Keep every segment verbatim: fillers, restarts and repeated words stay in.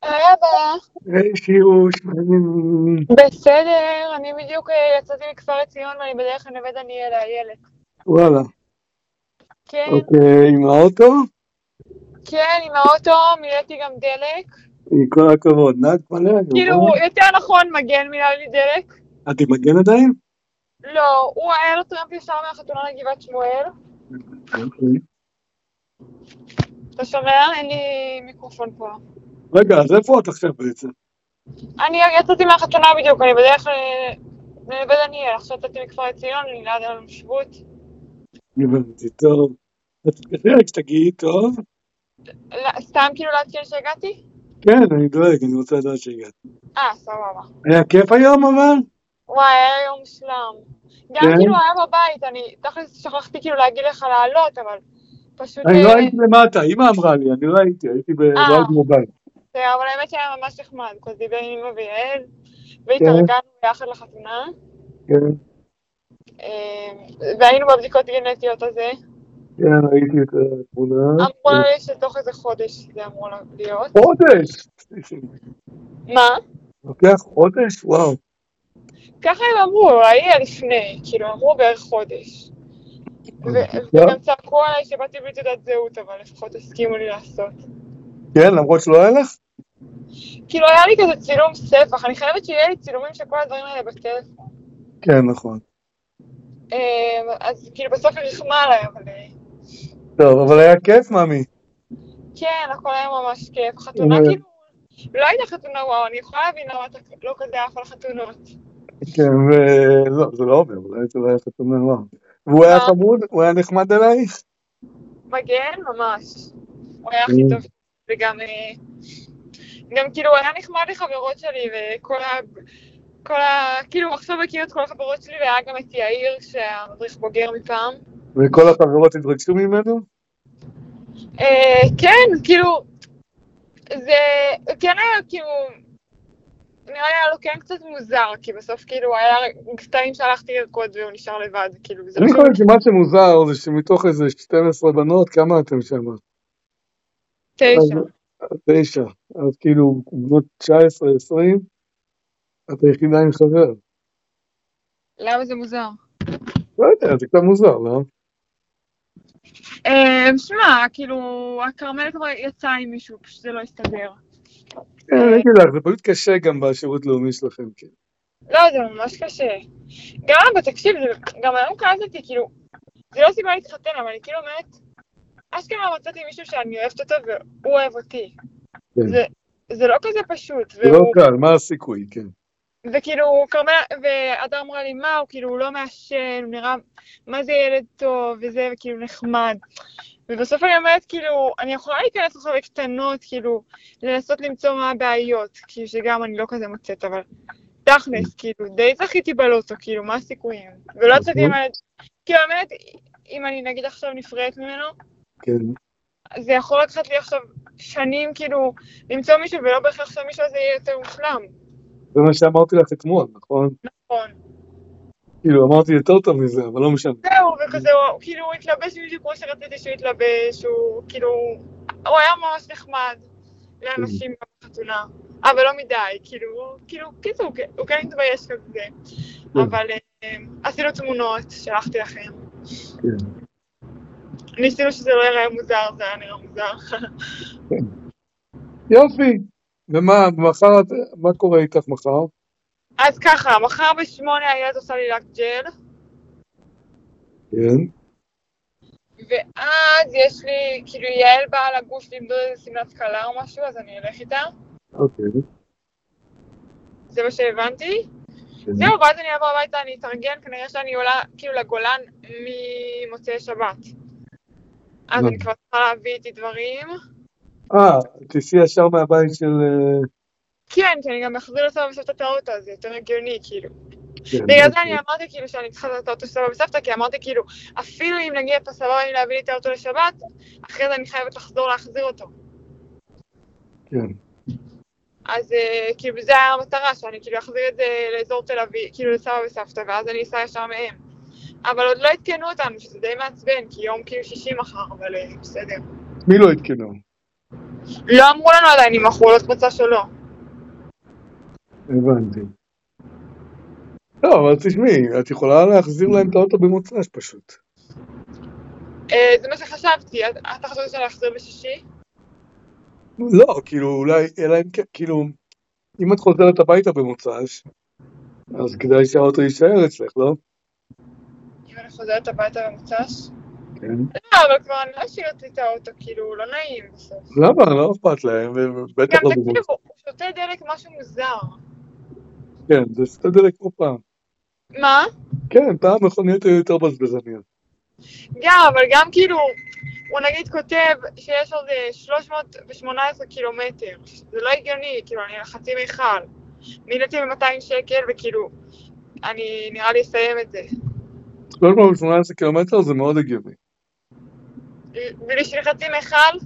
היי אבא. היי שירוש, מעניינים. בסדר, אני בדיוק אה, יצאתי מכפר עציון ואני בדרך לנווה דניאל האיילת. וואלה. כן, אוקיי, עם האוטו? כן, עם האוטו מילאתי גם דלק. עם כל הכבוד. נהג מלא היום, כאילו, אה? יותר נכון מגן מילא לי דלק. את עם מגן עדיין? לא, הוא היה לו טרמפ ישר מהחתונה לגבעת שמואל. אוקיי. אתה שומע? אין לי מיקרופון פה. רגע, אז איפה את עכשיו בעצם? אני יצאתי מהחתונה בדיוק, אני בדרך ל- לנווה דניאל. עכשיו יצאתי מכפר עציון, אני ליד אלון שבות. הבנתי, טוב. אז תתקשרי רק שתגיעי, טוב? לא, סתם כאילו לעדכן שהגעתי? כן, אני דואג, אני רוצה לדעת שהגעת. אה, סבבה. היה כיף היום אבל? וואי, היה יום מושלם. גם כן? כאילו היה בבית, אני תכלס שכחתי כאילו להגיד לך לעלות, אבל פשוט... אני לא אה, הייתי למטה, אמא אמרה לי, אני לא הייתי, הייתי ב... לא אה, הייתי בבית. זה, אבל האמת שהיה ממש נחמד, כזה דיבר עם אמא ויעל, כן, והתארגנו ביחד לחתונה, כן, אה, והיינו בבדיקות גנטיות הזה. כן, ראיתי את התמונה. אמרו לי שתוך איזה חודש זה אמור להיות. חודש! מה? לוקח חודש? וואו. ככה הם אמרו, היה לפני, כאילו אמרו בערך חודש. ו- טוב. וגם צעקו עליי שבאתי בלי תעודת זהות, אבל לפחות הסכימו לי לעשות. כן, למרות שלא היה לך? כאילו היה לי כזה צילום ספח, אני חייבת שיהיה לי צילומים של כל הדברים האלה בטלפון. כן, נכון. אה, אז כאילו בסוף היא רחמה עליי, אבל... אה, טוב, אבל היה כיף, מאמי. כן, הכל היה ממש כיף. חתונה כאילו... לא הייתה חתונה וואו, אני יכולה להבין למה אתה לא כזה עף על חתונות. כן, ולא, זה לא אומר, אולי זה לא היה חתונה וואו. והוא היה מה? חמוד? הוא היה נחמד אלייך? מגן? ממש. הוא היה הכי טוב. וגם... אה, גם כאילו הוא היה נחמד לחברות שלי, וכל ה... כל ה... כאילו עכשיו הכיר את כל החברות שלי, והיה גם את יאיר, שהמדריך בוגר מפעם. וכל החברות התרגשו ממנו? אה, כן, כאילו... זה כן היה כאילו, נראה לי היה לו כן קצת מוזר, כי בסוף כאילו היה קטעים שהלכתי לרקוד והוא נשאר לבד, כאילו זה לא אני שהוא חושב מכיר. שמה שמוזר זה שמתוך איזה שתים עשרה בנות, כמה אתם שם? תשע. תשע. אז כאילו, בנות תשע עשרה עשרים, את היחידה עם חבר. למה זה מוזר? לא יודע, זה קצת מוזר, לא? אה, שמע, כאילו, הכרמל כבר יצא עם מישהו, פשוט זה לא הסתדר. כן, אה, אני אגיד לך, זה פשוט קשה גם בשירות לאומי שלכם, כן. לא, זה ממש קשה. גם אבל תקשיב, זה- גם היום קלטתי, כאילו, זה לא סיבה להתחתן, אבל אני כאילו אומרת, אשכרה מצאתי מישהו שאני אוהבת אותו והוא אוהב אותי. כן. זה, זה לא כזה פשוט, זה לא והוא... קל, מה הסיכוי, כן. וכאילו, כרמל, ואדר אמרה לי, מה, הוא כאילו, הוא לא מעשן, הוא נראה, מה זה ילד טוב, וזה, וכאילו, נחמד. ובסוף אני אומרת, כאילו, אני יכולה להיכנס עכשיו לקטנות, כאילו, לנסות למצוא מה הבעיות, כאילו, שגם אני לא כזה מוצאת, אבל תכלס, כאילו, די זכיתי בלוטו, כאילו, מה הסיכויים? ולא יצאתי עם הילד, כאילו, האמת, אם אני נגיד עכשיו נפרדת ממנו, כן. זה יכול לקחת לי עכשיו שנים, כאילו, למצוא מישהו, ולא בהכרח שמישהו הזה יהיה יותר מושלם. זה מה שאמרתי לך אתמול, נכון? נכון. כאילו, אמרתי יותר טוב מזה, אבל לא משנה. זהו, וכזה, הוא, כאילו, הוא התלבש בדיוק כמו שרציתי שהוא יתלבש, הוא, כאילו, הוא היה ממש נחמד לאנשים בחתונה, אבל לא מדי, כאילו, כאילו, קיצור, הוא כן התבייש כזה, אבל אה, עשינו תמונות, שלחתי לכם. כן. ניסינו שזה לא יראה מוזר, זה היה נראה מוזר. יופי. ומה, מחר, מה קורה איתך מחר? אז ככה, מחר בשמונה הילד עושה לי לק ג'ל, כן. ואז יש לי, כאילו, יעל באה לגוש למדוד איזה סמלת קלה או משהו, אז אני אלך איתה. אוקיי. זה מה שהבנתי. זהו, ואז אני אבוא הביתה, אני אתארגן, כנראה שאני עולה כאילו לגולן ממוצאי שבת. אז אני כבר צריכה להביא איתי דברים. אה, תיסעי ישר מהבית של... כן, כי אני גם אחזיר לסבא וסבתא את האוטו, זה יותר הגיוני, כאילו. בגלל זה אני אמרתי כאילו שאני צריכה את האוטו של סבא וסבתא, כי אמרתי כאילו, אפילו אם נגיע פה סבבה לי להביא לי את האוטו לשבת, אחרי זה אני חייבת לחזור להחזיר אותו. כן. אז כאילו זה היה המטרה, שאני כאילו אחזיר את זה לאזור תל אביב, כאילו לסבא וסבתא, ואז אני אסע ישר מהם. אבל עוד לא התקנו אותנו, שזה די מעצבן, כי יום כאילו שישי מחר, אבל בסדר. מי לא התקנו? לא אמרו לנו עדיין אם מכרו לו מוצ"ש או לא. הבנתי. לא, אבל תשמעי, את יכולה להחזיר להם את האוטו במוצ"ש פשוט. זה מה שחשבתי, אתה חושבת שאני אחזיר בשישי? לא, כאילו, אולי, אלא אם כן, כאילו, אם את חוזרת הביתה במוצ"ש, אז כדאי שהאוטו יישאר אצלך, לא? אם אני חוזרת הביתה במוצ"ש? כן. לא, אבל כבר אני לא אשאיר לי את האוטו, כאילו, לא נעים בסוף. למה? לא אכפת להם, ובטח לא במוצ"ש. גם תקשיבו, הוא שותה דלק משהו מוזר. כן, זה שותה דלק כמו פעם. מה? כן, פעם מכוניות היו יותר בזבזניות. גם, אבל גם כאילו, הוא נגיד כותב שיש עוד שלוש מאות ושמונה עשרה קילומטר. זה לא הגיוני, כאילו, אני לחצי מיכל. מילאתי ב-מאתיים שקל, וכאילו, אני נראה לי אסיים את זה. שלוש מאות ושמונה עשרה קילומטר זה מאוד הגיוני. ובשביל חצי מיכל?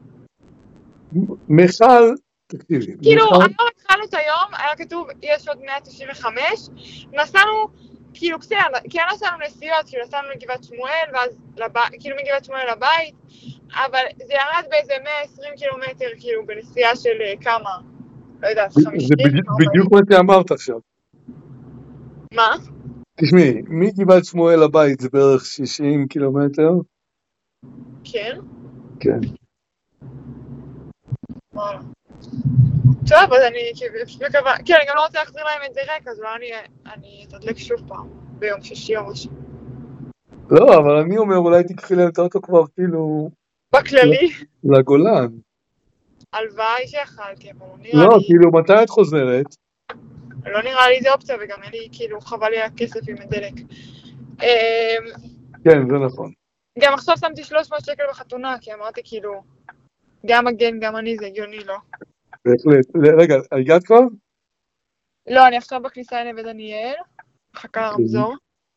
מיכל, תקשיבי. כאילו, היום התחלנו את היום, היה כתוב, יש עוד מאה תשעים וחמש, נסענו, כאילו, כן נסענו נסיעות, כאילו, נסענו לגבעת שמואל, ואז, כאילו, מגבעת שמואל לבית, אבל זה ירד באיזה מאה ועשרים קילומטר, כאילו, בנסיעה של כמה? לא יודעת, חמישים? זה בדיוק מה שאמרת עכשיו. מה? תשמעי, מגבעת שמואל לבית זה בערך שישים קילומטר? כן. כן. וואלה. טוב, אז אני מקווה, כן, אני גם לא רוצה להחזיר להם את זה ריק, אז אולי אני אתדלק שוב פעם, ביום שישי או משהו. לא, אבל אני אומר, אולי תקחי להם את האוטו כבר כאילו... בכללי? לגולן. הלוואי שאכלתי, אבל לא נראה לי... לא, כאילו, מתי את חוזרת? לא נראה לי זה אופציה, וגם אין לי, כאילו, חבל לי הכסף עם הדלק. כן, זה נכון. גם עכשיו שמתי שלוש מאות שקל בחתונה, כי אמרתי, כאילו, גם מגן, גם אני, זה הגיוני, לא? בהחלט. רגע, הגעת כבר? לא, אני עכשיו בכניסה לנווה דניאל, מחכה לרמזור.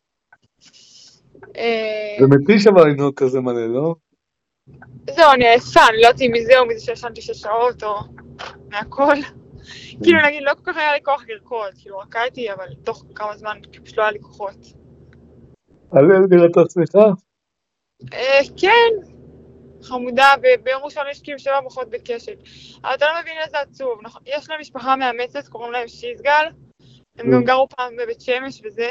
זה מתיש אבל לנהוג כזה מלא, לא? זהו, אני עייפה, אני לא יודעת אם מזה או מזה שישנתי שש שעות, או מהכל. כאילו, נגיד, לא כל כך היה לי כוח לרקוד, כאילו, רקדתי, אבל תוך כמה זמן פשוט לא היה לי כוחות. הלב נראית עצמך? כן, חמודה, וביום ראשון יש כאילו שבע ברכות בקשת. אבל אתה לא מבין איזה עצוב, יש להם משפחה מאמצת, קוראים להם שיסגל, הם גם גרו פעם בבית שמש וזה.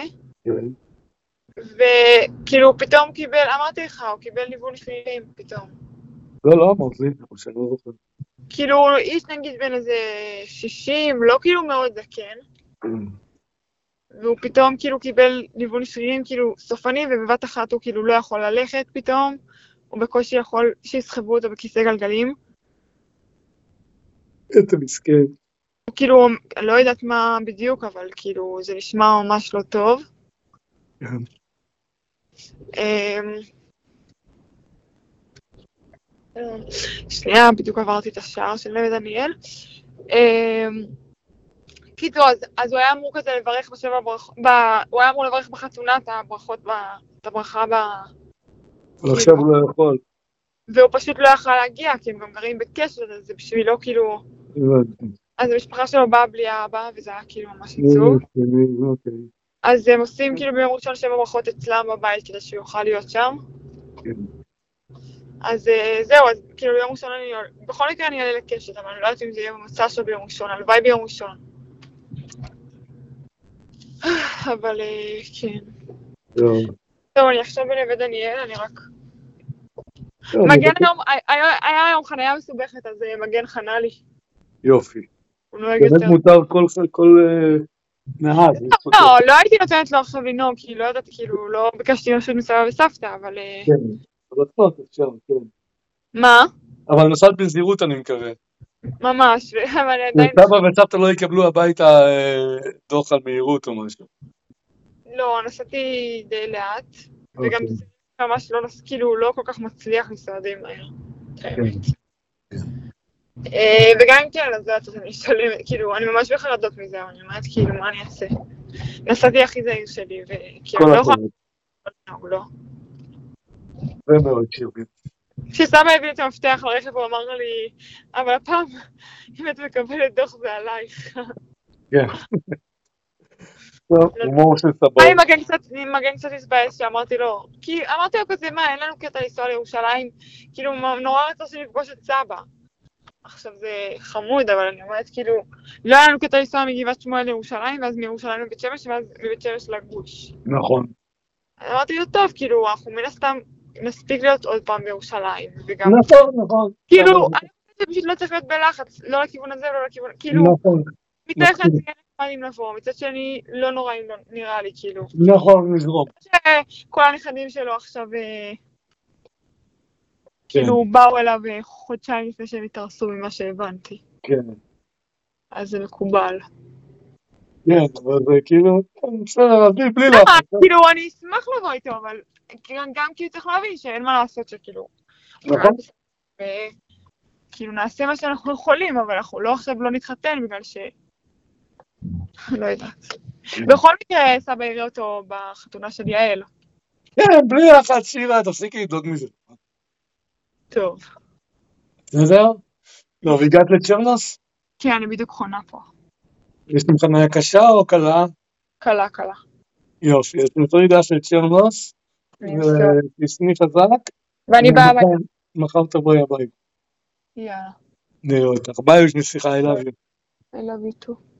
וכאילו, פתאום הוא קיבל, אמרתי לך, הוא קיבל ניוון שרירים, פתאום. לא, לא אמרת לי, אבל שאני לא זוכר. כאילו, איש נגיד בין איזה שישים, לא כאילו מאוד זקן. והוא פתאום כאילו קיבל ניוון שרירים, כאילו סופני, ובבת אחת הוא כאילו לא יכול ללכת פתאום. הוא בקושי יכול שיסחבו אותו בכיסא גלגלים. אתה מסכן. הוא כאילו, לא יודעת מה בדיוק, אבל כאילו, זה נשמע ממש לא טוב. שנייה, בדיוק עברתי את השער של נווה דניאל. קיצור, אז הוא היה אמור כזה לברך בשבע ברכות, הוא היה אמור לברך בחתונה את הברכות, את הברכה ב... ועכשיו הוא לא יכול. והוא פשוט לא יכל להגיע, כי הם גם גרים בקשר, אז זה בשבילו כאילו... אז המשפחה שלו באה בלי האבא, וזה היה כאילו ממש עצוב. אז הם עושים כאילו ביום ראשון שבע ברכות אצלם בבית, כדי שהוא יוכל להיות שם. אז זהו, אז כאילו ביום ראשון אני... בכל מקרה אני אעלה לקשת, אבל אני לא יודעת אם זה יהיה במצע שלו ביום ראשון, הלוואי ביום ראשון. אבל כן. טוב, אני עכשיו בנווה דניאל, אני רק... מגן היום, היה היום חניה מסובכת, אז מגן חנה לי. יופי. באמת מותר כל נהג. לא, לא הייתי נותנת לו עכשיו לנהוג, כי לא יודעת, כאילו, לא ביקשתי רשות מסבא וסבתא, אבל... כן, אבל את אפשר, כן. מה? אבל נסעת בזהירות, אני מקווה. ממש, אבל עדיין... סבא וסבתא לא יקבלו הביתה דוח על מהירות או משהו. לא, נסעתי די לאט, וגם זה ממש לא, כאילו, לא כל כך מצליח לנסוע די מהר. וגם אם כן, אז זאת, אני אשתלם, כאילו, אני ממש בחרדות מזה, אבל אני אומרת, כאילו, מה אני אעשה? נסעתי הכי זהיר שלי, וכאילו, לא יכולה... לא. זה מאוד שירבי. כשסבא הביא את המפתח לרכב, הוא אמר לי, אבל הפעם, אם את מקבלת דוח זה עלייך. כן. טוב, הומור של סבא. אני מגן קצת הסבאס שאמרתי לו, כי אמרתי לו כזה, מה, אין לנו קטע לנסוע לירושלים, כאילו, נורא רצה שנפגוש את סבא. עכשיו זה חמוד, אבל אני אומרת כאילו, לא היה לנו קטע לנסוע מגבעת שמואל לירושלים, ואז מירושלים לבית שמש, ואז מבית שמש לגוש. נכון. אמרתי לו, טוב, כאילו, אנחנו מן הסתם נספיק להיות עוד פעם בירושלים, וגם, נכון, נכון. כאילו, אני חושבת שפשוט לא צריך להיות בלחץ, לא לכיוון הזה ולא לכיוון, כאילו, נכון. מצד אחד זה יהיה נחמד אם לבוא, מצד שני, לא נורא אם לא נראה לי, כאילו. נכון, נזרום. שכל הנכדים שלו עכשיו, כאילו, באו אליו חודשיים לפני שהם התארסו ממה שהבנתי. כן. אז זה מקובל. כן, אבל זה כאילו, בסדר, אז בלי לחץ. כאילו, אני אשמח לבוא איתו, אבל גם כאילו צריך להבין שאין מה לעשות שכאילו... נכון. כאילו, נעשה מה שאנחנו יכולים, אבל אנחנו לא עכשיו לא נתחתן בגלל ש... לא יודעת. בכל מקרה, סבא יראה אותו בחתונה של יעל. כן, בלי לחץ, שירה, תפסיקי לדאוג מזה. טוב. בסדר? טוב, הגעת לצ'רנוס? כן, אני בדיוק חונה פה. יש לך חניה קשה או קלה? קלה, קלה. יופי, אז נפרידה של צ'רנוס, ותסני חזק. ואני באה הבית. מחר תבואי הבית. יאללה. נראה אותך. ביי, יש לי שיחה, I love you. I love you too.